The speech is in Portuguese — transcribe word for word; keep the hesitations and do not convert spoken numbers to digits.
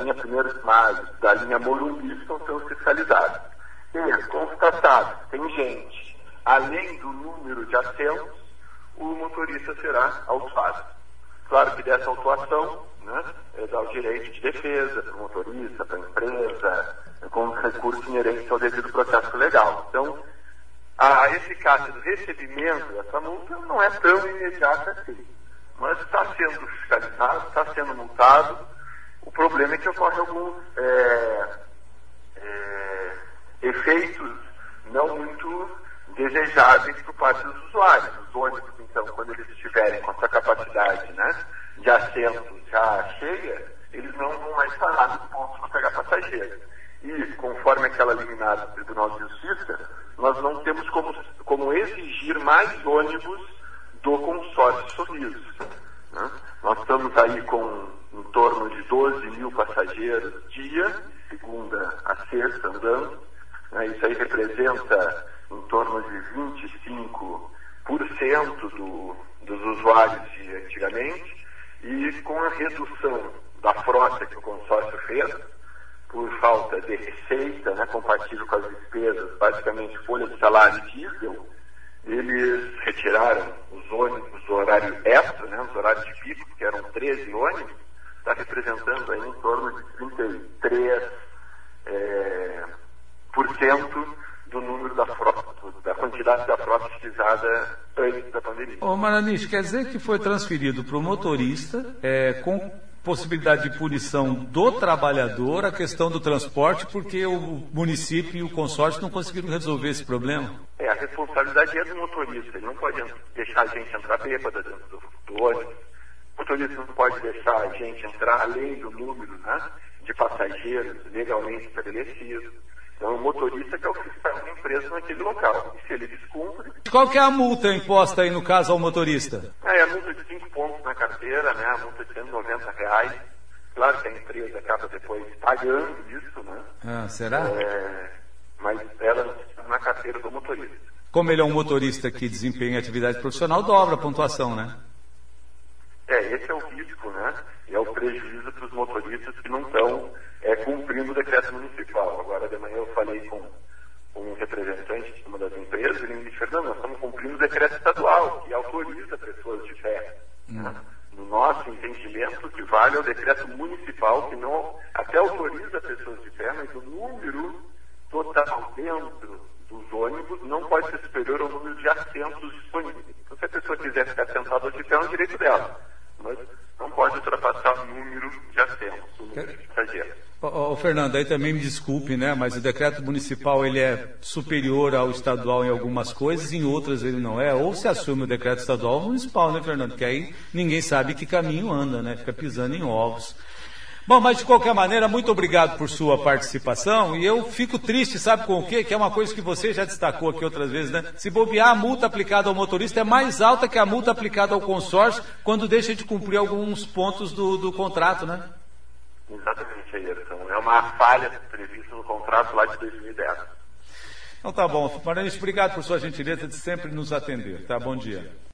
linha Primeiros de Maio, da linha Morumbi, estão sendo fiscalizados. E, constatado, tem gente, além do número de assentos, o motorista será autuado. Claro que dessa autuação, né, dá o direito de defesa para o motorista, para a empresa, com os recursos inerentes ao devido processo legal. Então, a eficácia do recebimento dessa multa não é tão imediata assim. Mas está sendo fiscalizado, está sendo multado. O problema é que ocorrem alguns é, é, efeitos não muito desejáveis por parte dos usuários. Os ônibus, então, quando eles estiverem com essa capacidade, né, de assento já cheia, eles não vão mais parar nos pontos para pegar passageiros. E, conforme aquela liminar do Tribunal de Justiça, nós não temos como, como exigir mais ônibus do consórcio Sorriso. Né? Nós estamos aí com em torno de doze mil passageiros dia, de segunda a sexta, andando. Né? Isso aí representa em torno de vinte e cinco por cento do, dos usuários de antigamente, e com a redução da frota que o consórcio fez, por falta de receita, né, compatível com as despesas, basicamente folha de salário e diesel, eles retiraram os ônibus do horário extra, né, os horários de pico, que eram treze ônibus, está representando aí em torno de trinta e três por cento do número da frota, da quantidade da frota utilizada antes da pandemia. Ô Maraniche, quer dizer que foi transferido para o motorista, é, com possibilidade de punição do trabalhador, a questão do transporte, porque o município e o consórcio não conseguiram resolver esse problema? É, a responsabilidade é do motorista. Ele não pode deixar a gente entrar bêbada dentro do, do ônibus. O motorista não pode deixar a gente entrar além do número, né, de passageiros legalmente estabelecido. Então, o motorista que é o fiscal da empresa naquele local. E se ele descumpre... Qual que é a multa imposta aí, no caso, ao motorista? É, a multa de cinco pontos na carteira, né? A multa de cento e noventa reais. Claro que a empresa acaba depois pagando isso, né? Ah, será? É, mas ela está na carteira do motorista. Como ele é um motorista que desempenha atividade profissional, dobra a pontuação, né? É, esse é o risco, né? E é o prejuízo para os motoristas que não estão é, cumprindo o decreto municipal. Agora de manhã eu falei com, com um representante de uma das empresas, ele me disse: Fernando, nós estamos cumprindo o decreto estadual, que autoriza pessoas de pé. Hum. Né? No nosso entendimento, o que vale é o decreto municipal, que não até autoriza pessoas de pé, mas o número total dentro dos ônibus não pode ser superior ao número de assentos disponíveis. Então, se a pessoa quiser ficar sentada ou de pé, é um direito dela. Mas não pode ultrapassar o número de assentos, o número de passageiros. Ô, ô, Fernando, aí também me desculpe, né, mas o decreto municipal ele é superior ao estadual em algumas coisas, em outras ele não é. Ou se assume o decreto estadual ou municipal, né, Fernando? Que aí ninguém sabe que caminho anda, né? Fica pisando em ovos. Bom, mas de qualquer maneira, muito obrigado por sua participação, e eu fico triste, sabe com o quê? Que é uma coisa que você já destacou aqui outras vezes, né? Se bobear, a multa aplicada ao motorista é mais alta que a multa aplicada ao consórcio quando deixa de cumprir alguns pontos do, do contrato, né? Exatamente, Ayrton. É uma falha prevista no contrato lá de dois mil e dez. Então tá bom. Maraniche, obrigado por sua gentileza de sempre nos atender, tá? Bom dia.